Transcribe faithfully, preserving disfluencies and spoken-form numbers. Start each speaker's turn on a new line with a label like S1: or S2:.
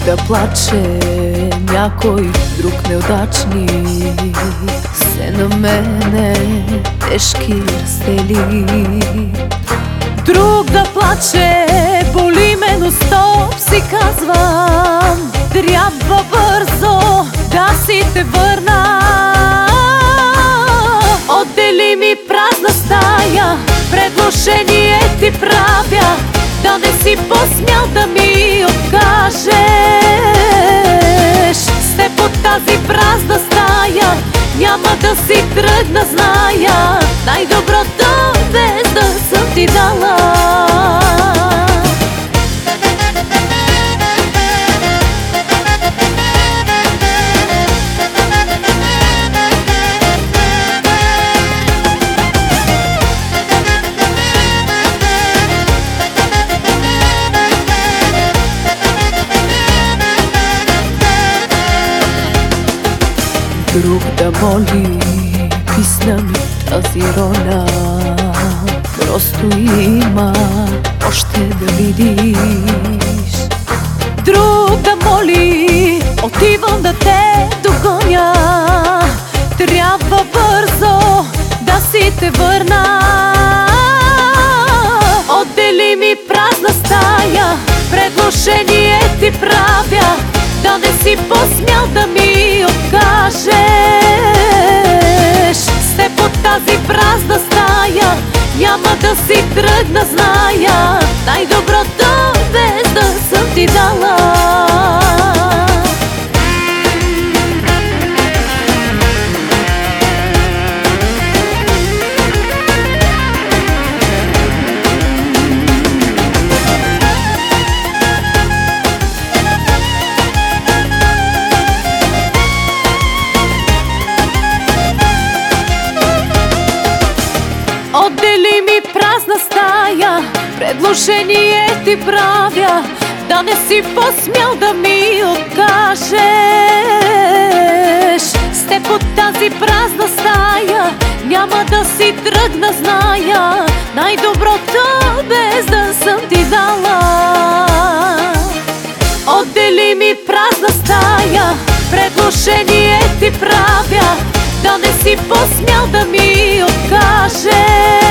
S1: да плаче някой друг неудачник, се на мене тежки разтели. Друг да плаче, боли ме, но стоп, си казвам, трябва бързо да си те върна. Отдели ми празна стая, предложение ти правя, да не си посмял да ми откажеш. С теб от тази празна стая няма да си тръгна, зная. Най-доброто без да съм ти дала. Друг да моли, писна ми тази роля. Просто има още да видиш. Друг да моли, отивам да те догоня. Трябва бързо да си те върна. Отдели ми празна стая, предложение ти правя, да не си посмял да ми откажеш. С теб от тази празна стая няма да си тръгна, зная. Най-доброто без да съм ти дала. Отдели ми празна стая, предложение ти правя, да не си посмял да ми откажеш. С теб от тази празна стая няма да си тръгна, зная. Най-доброто без да съм ти дала. Отдели ми празна стая, предложение ти правя, да не си посмял да ми откажеш.